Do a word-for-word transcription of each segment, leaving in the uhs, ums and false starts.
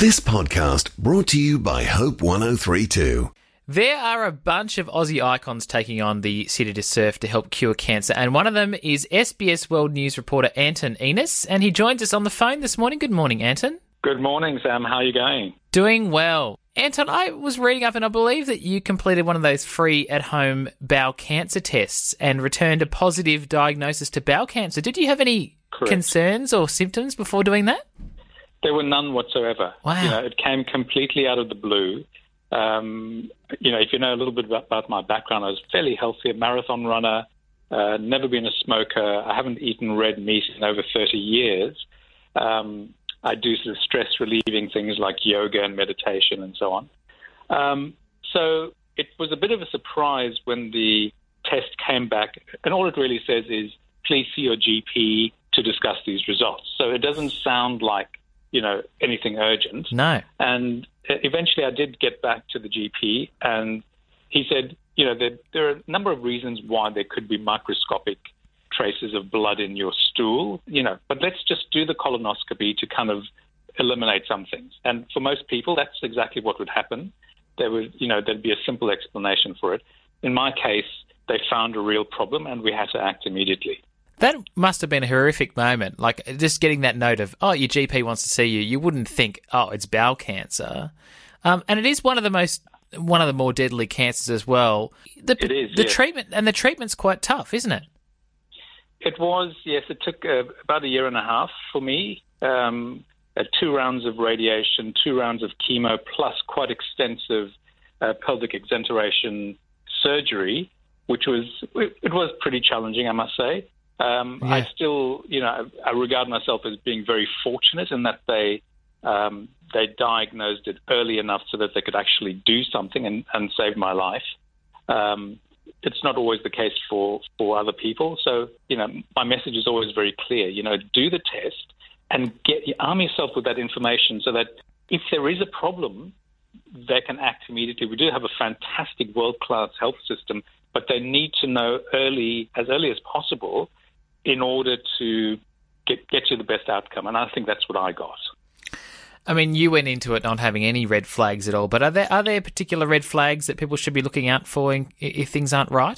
This podcast brought to you by Hope one oh three two. There are a bunch of Aussie icons taking on the City to Surf to help cure cancer, and one of them is S B S World News reporter Anton Enos, and he joins us on the phone this morning. Good morning, Anton. Good morning, Sam. How are you going? Doing well. Anton, I was reading up and I believe that you completed one of those free at-home bowel cancer tests and returned a positive diagnosis to bowel cancer. Did you have any Correct. concerns or symptoms before doing that? There were none whatsoever. Wow. You know, it came completely out of the blue. Um, you know, if you know a little bit about, about my background, I was fairly healthy, a marathon runner, uh, never been a smoker. I haven't eaten red meat in over thirty years. Um, I do sort of stress-relieving things like yoga and meditation and so on. Um, so it was a bit of a surprise when the test came back, and all it really says is, please see your G P to discuss these results. So it doesn't sound like, you know, anything urgent. No. And eventually I did get back to the G P, and he said, you know, there, there are a number of reasons why there could be microscopic traces of blood in your stool, you know, but let's just do the colonoscopy to kind of eliminate some things. And for most people, that's exactly what would happen. There would, you know, there'd be a simple explanation for it. In my case, they found a real problem and we had to act immediately. That must have been a horrific moment, like just getting that note of, oh, your G P wants to see you. You wouldn't think, oh, it's bowel cancer. Um, and it is one of the most, one of the more deadly cancers as well. The, it is, The yes. treatment, and the treatment's quite tough, isn't it? It was, yes. It took uh, about a year and a half for me. Um, uh, two rounds of radiation, two rounds of chemo, plus quite extensive uh, pelvic exenteration surgery, which was, it, it was pretty challenging, I must say. Um, Yeah. I still, you know, I regard myself as being very fortunate in that they um, they diagnosed it early enough so that they could actually do something and, and save my life. Um, it's not always the case for, for other people. So, you know, my message is always very clear. You know, do the test and get arm yourself with that information so that if there is a problem, they can act immediately. We do have a fantastic world-class health system, but they need to know early, as early as possible, in order to get get you the best outcome. And I think that's what I got. I mean, you went into it not having any red flags at all, but are there are there particular red flags that people should be looking out for in, if things aren't right?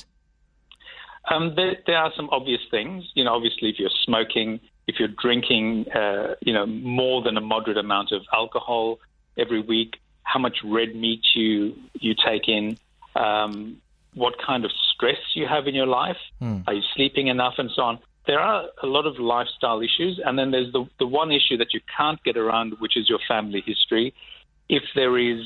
Um, there, there are some obvious things. You know, obviously, if you're smoking, if you're drinking, uh, you know, more than a moderate amount of alcohol every week, how much red meat you you take in, um, what kind of stress you have in your life, Hmm. are you sleeping enough, and so on. There are a lot of lifestyle issues, and then there's the, the one issue that you can't get around, which is your family history. If there is,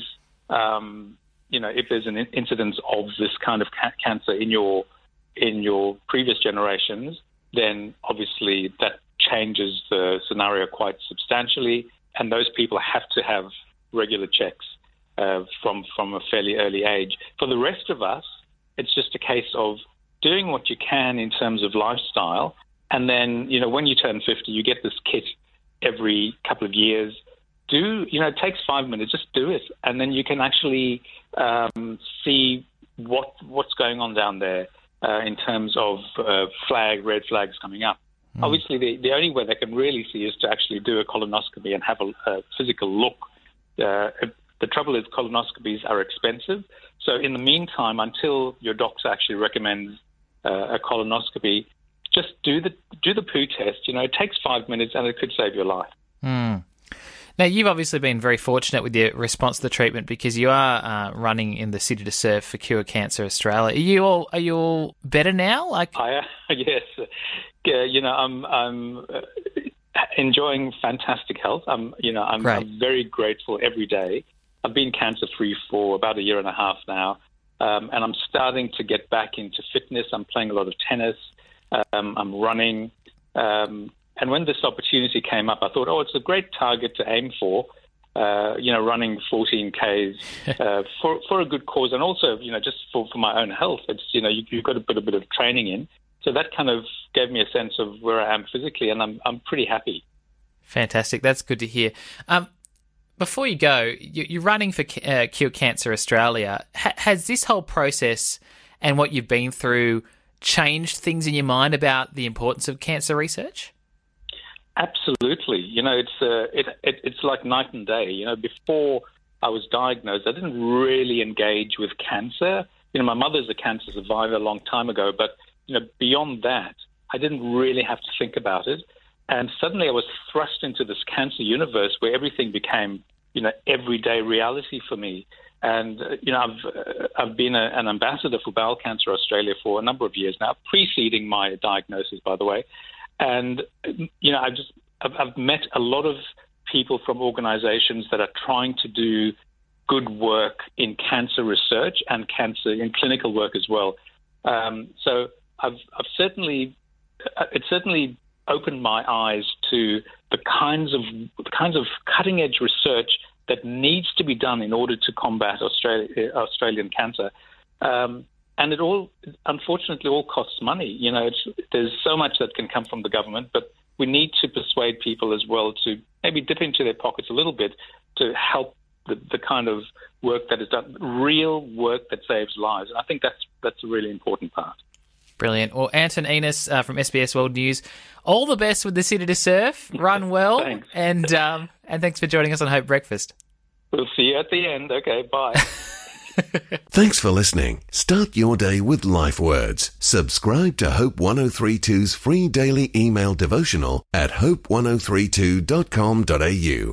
um, you know, if there's an incidence of this kind of ca- cancer in your in your previous generations, then obviously that changes the scenario quite substantially, and those people have to have regular checks uh, from from a fairly early age. For the rest of us, it's just a case of doing what you can in terms of lifestyle. And then, you know, when you turn fifty, you get this kit every couple of years. Do, you know, it takes five minutes, just do it. And then you can actually um, see what what's going on down there uh, in terms of uh, flag, red flags coming up. Mm. Obviously, the, the only way they can really see is to actually do a colonoscopy and have a, a physical look. Uh, the trouble is colonoscopies are expensive. So in the meantime, until your doctor actually recommends uh, a colonoscopy, just do the do the poo test. You know, it takes five minutes and it could save your life. Mm. Now, you've obviously been very fortunate with your response to the treatment because you are uh, running in the City to Surf for Cure Cancer Australia. Are you all are you all better now? Like, I uh, yes, yeah, you know, I'm I'm uh, enjoying fantastic health. I'm you know I'm, I'm very grateful every day. I've been cancer free for about a year and a half now, um, and I'm starting to get back into fitness. I'm playing a lot of tennis. Um, I'm running. Um, and when this opportunity came up, I thought, oh, it's a great target to aim for, uh, you know, running fourteen Ks uh, for, for a good cause. And also, you know, just for, for my own health. It's, you know, you, you've got to put a bit of training in. So that kind of gave me a sense of where I am physically, and I'm I'm pretty happy. Fantastic. That's good to hear. Um, before you go, you, you're running for uh, Cure Cancer Australia. Ha- has this whole process and what you've been through changed things in your mind about the importance of cancer research? Absolutely. You know, it's uh, it, it it's like night and day. You know, before I was diagnosed, I didn't really engage with cancer. You know, my mother's a cancer survivor a long time ago, but, you know, beyond that, I didn't really have to think about it. And suddenly I was thrust into this cancer universe where everything became, you know, everyday reality for me. And, uh, you know, I've uh, I've been a, an ambassador for Bowel Cancer Australia for a number of years now, preceding my diagnosis, by the way. And, you know, I've just I've, I've met a lot of people from organizations that are trying to do good work in cancer research and cancer in clinical work as well. Um, so I've, I've certainly, it certainly opened my eyes to the kinds of the kinds of cutting edge research that needs to be done in order to combat Australia, Australian cancer. Um, and it all, unfortunately, all costs money. You know, it's, there's so much that can come from the government, but we need to persuade people as well to maybe dip into their pockets a little bit to help the, the kind of work that is done, real work that saves lives. And I think that's that's a really important part. Brilliant. Well, Anton Enos uh, from S B S World News, all the best with the City to Surf. Run well. Thanks. And, um, and thanks for joining us on Hope Breakfast. We'll see you at the end. Okay, bye. Thanks for listening. Start your day with Life Words. Subscribe to Hope one oh three two's free daily email devotional at hope one oh three two dot com dot a u.